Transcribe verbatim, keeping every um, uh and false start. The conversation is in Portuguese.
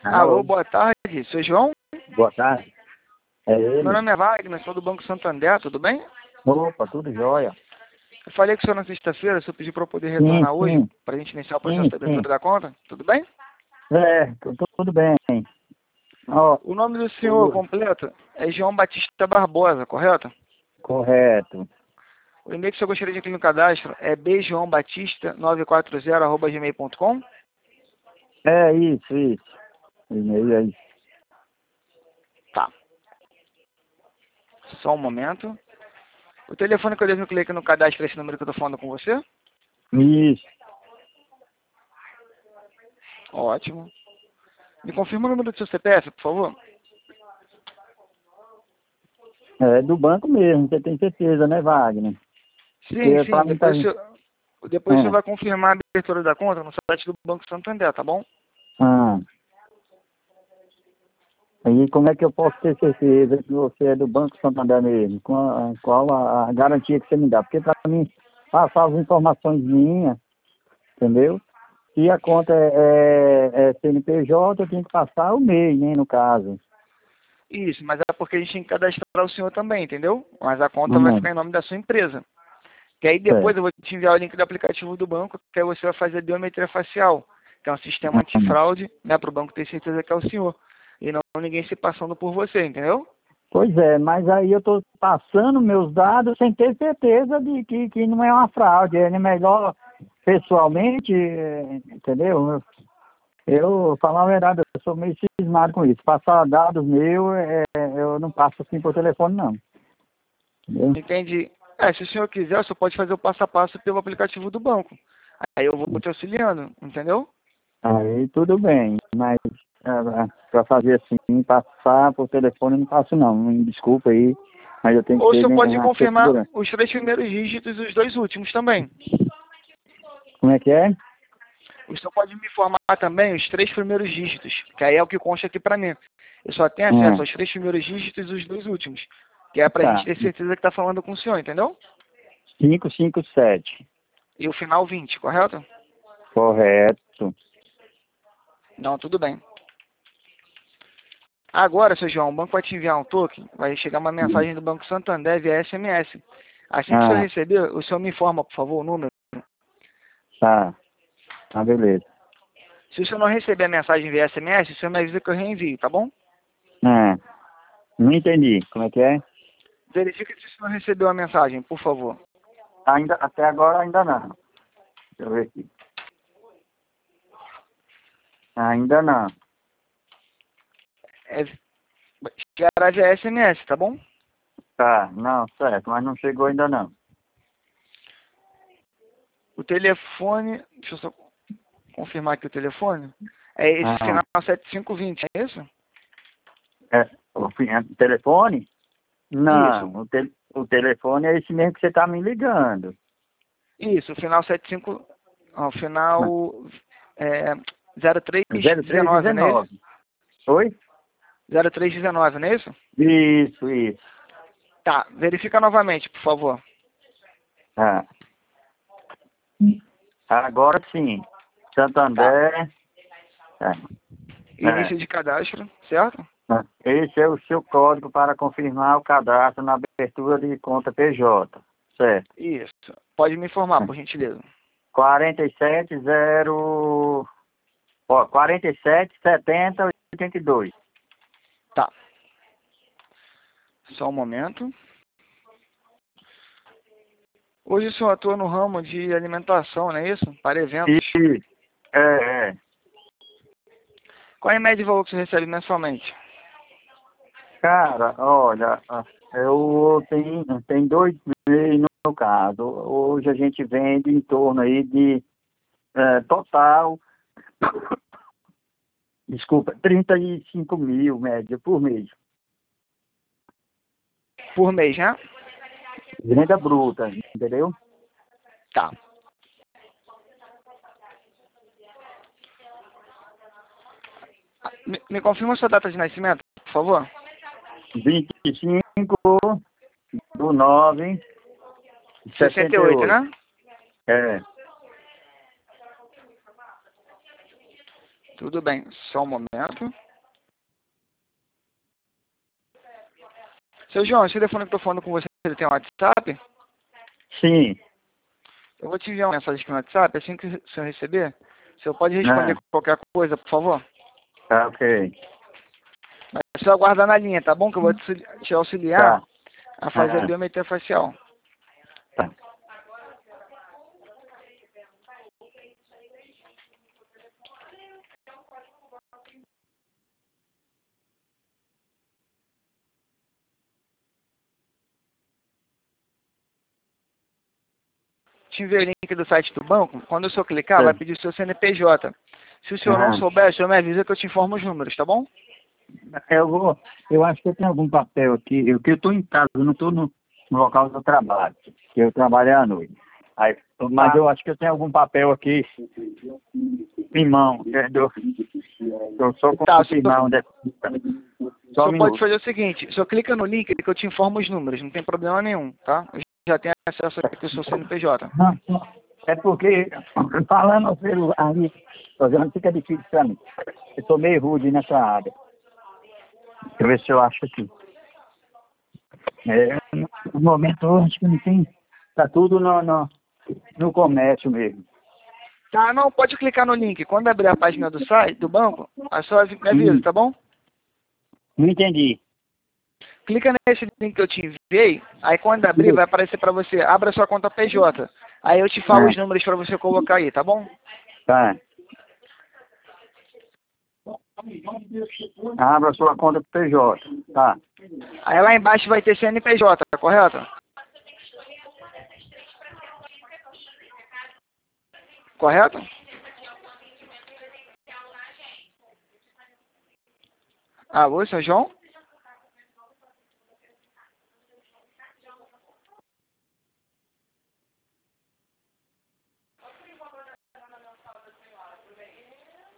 Alô, Alô, boa tarde. Seu João? boa tarde. É Meu ele? nome é Wagner, sou do Banco Santander, tudo bem? Opa, tudo jóia? Eu falei com o senhor na sexta-feira, o senhor pediu para eu poder Sim, retornar hoje, sim, para a gente iniciar o processo sim, de sim. abertura da conta, tudo bem? É, tu- tudo bem. Ó, O nome do senhor o- completo é João Batista Barbosa, correto? correto. O e-mail que o senhor gostaria de incluir no cadastro é b joão batista nove quatro zero arroba gmail ponto com. É isso, isso. E-mail aí. Tá, só um momento. O telefone que eu devo incluir aqui no cadastro é esse número que eu estou falando com você? Isso. Ótimo. Me confirma o número do seu C P F, por favor? É do banco mesmo, você tem certeza, né, Wagner? Sim, Porque pra sim, mim tá. depois o senhor, depois o senhor É. vai confirmar a abertura da conta no site do Banco Santander, tá bom? Ah. Aí como é que eu posso ter certeza que você é do Banco Santander mesmo? Qual, qual a, a garantia que você me dá? Porque pra mim passar as informações minhas, entendeu? Se a conta é, é, é C N P J, eu tenho que passar o MEI, né, no caso. Isso, mas é porque a gente tem que cadastrar o senhor também, entendeu? Mas a conta vai Hum, ficar em nome da sua empresa. Que aí depois certo. eu vou te enviar o link do aplicativo do banco, que aí você vai fazer a biometria facial, que é um sistema Hum. antifraude, né, para o banco ter certeza que é o senhor. E não ninguém se passando por você, entendeu? Pois é, mas aí eu estou passando meus dados sem ter certeza de que, que não é uma fraude. É melhor pessoalmente, eh, entendeu? Eu, falar a verdade, eu sou meio cismado com isso. Passar dados meus, é, eu não passo assim por telefone, não. Entendeu? Entende? É, se o senhor quiser, o senhor pode fazer o passo a passo pelo aplicativo do banco. Aí eu vou te auxiliando, entendeu? Aí tudo bem, mas para fazer assim, passar por telefone, eu não passo não. Me desculpa aí, mas eu tenho que Ou o ter senhor pode uma confirmar segurança. os três primeiros dígitos e os dois últimos também. Como é que é? O senhor pode me informar também os três primeiros dígitos, que aí é o que consta aqui para mim. Eu só tenho acesso Hum, aos três primeiros dígitos e os dois últimos, que é para a gente tá. ter certeza que está falando com o senhor, entendeu? cinco cinco sete. E o final vinte, correto? Correto. Não, tudo bem. Agora, seu João, o banco vai te enviar um token, vai chegar uma Hum. mensagem do Banco Santander via S M S. Assim que o senhor Ah, receber, o senhor me informa, por favor, o número. tá. Tá, beleza. Se o senhor não receber a mensagem via S M S, o senhor me avisa que eu reenvio, tá bom? Ah, não entendi. Como é que é? Verifique se o senhor recebeu a mensagem, por favor. Ainda, até agora ainda não. Deixa eu ver aqui. Ainda não. É, chegará via S M S, tá bom? Tá, não, certo, mas não chegou ainda não. O telefone, deixa eu só confirmar aqui o telefone. É esse Ah, final sete cinco dois zero, é isso? é, o fi- é, telefone? Isso, Não, o, te, o telefone é esse mesmo que você tá me ligando. isso, o final setenta e cinco, ó, o final é, zero três zero três um nove, não é isso? dezenove. Oi? zero três um nove, não é isso? Isso, isso. Tá, verifica novamente, por favor. Ah, agora sim. Tá, Santander. É, é. início de cadastro, certo? Ah, esse é o seu código para confirmar o cadastro na abertura de conta P J. Certo. Isso, pode me informar, por gentileza. quarenta e sete zero. Ó, quarenta e sete setenta oitenta e dois. Tá, só um momento. Hoje o senhor atua no ramo de alimentação, não é isso? Para eventos. Isso. É, é. Qual é a média de valor que você recebe mensalmente? Cara, olha, ah, eu tenho, tem dois meses no meu caso. Hoje a gente vende em torno aí de é, total, desculpa, trinta e cinco mil média por mês. Por mês, né? Venda bruta, entendeu? Tá. Me, me confirma a sua data de nascimento, por favor? vinte e cinco do nove de sessenta e setenta e oito, oito. né? É, Tudo bem, só um momento. Seu João, esse telefone que eu tô falando com você, ele tem um WhatsApp? Sim. Eu vou te enviar uma mensagem aqui no WhatsApp, assim que o senhor receber, o senhor pode responder Ah, qualquer coisa, por favor? tá ok. Mas só aguardar na linha, tá bom? Que eu vou te, te auxiliar Tá. a fazer a Ah, biometria facial. tá. Te enviei o link do site do banco. Quando o senhor clicar, vai Tá. pedir o seu C N P J. Se o senhor não Ah, souber, o senhor me avisa que eu te informo os números, tá bom? eu vou. Eu acho que eu tenho algum papel aqui. Eu que eu tô em casa, eu não tô no, no local do trabalho. Que eu trabalho à noite. Aí, mas Tá. eu acho que eu tenho algum papel aqui em mão. Eu, eu, eu só Tá, o confirmar senhor, onde é. o Só um senhor pode minuto. fazer o seguinte, o senhor clica no link que eu te informo os números, não tem problema nenhum, tá? Eu já tenho acesso aqui ao seu C N P J. Não, não. É porque falando no celular ali, não fica difícil pra mim. Eu sou meio rude nessa área. Deixa eu ver se eu acho aqui. É, no momento eu acho que não tem. Tá tudo no, no, no comércio mesmo. Tá, não, pode clicar no link. Quando abrir a página do site, do banco, é só me avisa, Hum, tá bom? não entendi. Clica nesse link que eu te enviei, aí quando abrir vai aparecer pra você, abra sua conta P J. Aí eu te falo Ah, os números pra você colocar aí, tá bom? tá. Abra sua conta pro P J. Tá. Aí lá embaixo vai ter C N P J, tá correto? Correto? Alô, seu João?